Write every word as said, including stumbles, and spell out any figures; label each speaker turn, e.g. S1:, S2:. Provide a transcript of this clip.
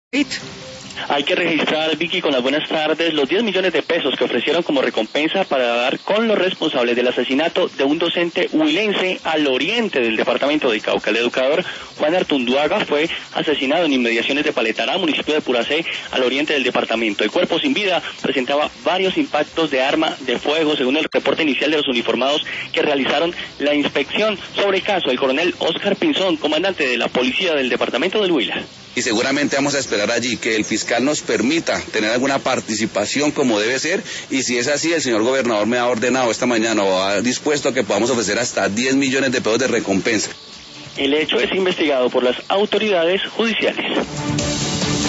S1: Hay que registrar, Vicky, con las buenas tardes, los diez millones de pesos que ofrecieron como recompensa para dar con los responsables del asesinato de un docente huilense al oriente del departamento de Cauca. El educador Juan Artunduaga fue asesinado en inmediaciones de Paletará, municipio de Puracé, al oriente del departamento. El cuerpo sin vida presentaba varios impactos de arma de fuego, según el reporte inicial de los uniformados que realizaron la inspección sobre el caso. El coronel Oscar Pinzón, comandante de la policía del departamento del Huila.
S2: Y seguramente vamos a esperar allí que el fiscal nos permita tener alguna participación como debe ser, y si es así, el señor gobernador me ha ordenado esta mañana o ha dispuesto a que podamos ofrecer hasta diez millones de pesos de recompensa.
S1: El hecho es investigado por las autoridades judiciales.